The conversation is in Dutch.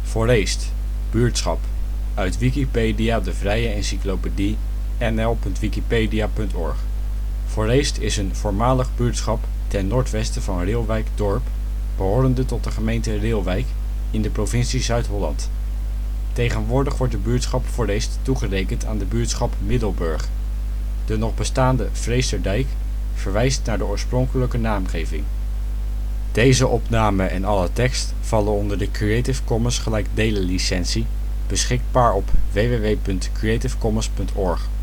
Foreest, buurtschap, uit Wikipedia, de vrije encyclopedie. nl.wikipedia.org. Foreest is een voormalig buurtschap ten noordwesten van Reeuwijk-Dorp, behorende tot de gemeente Reeuwijk in de provincie Zuid-Holland. Tegenwoordig wordt de buurtschap Foreest toegerekend aan de buurtschap Middelburg. De nog bestaande Freesterdijk verwijst naar de oorspronkelijke naamgeving. Deze opname en alle tekst vallen onder de Creative Commons gelijkdelen licentie, beschikbaar op www.creativecommons.org.